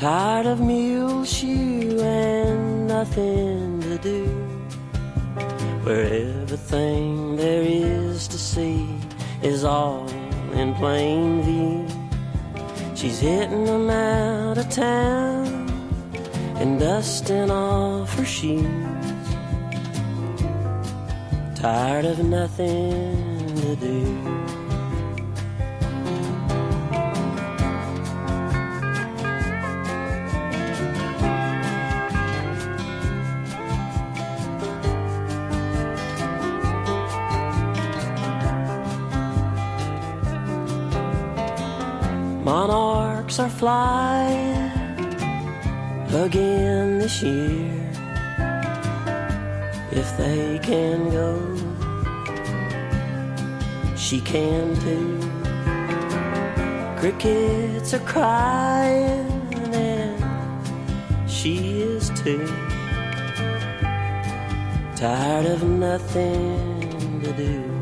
Tired of mule shoe and nothing to do, where everything there is to see is all in plain view. She's hitting them out of town and dusting off her shoes. Tired of nothing to do. Monarchs are flying again this year. If they can go, she can too. Crickets are crying and she is too. Tired of nothing to do.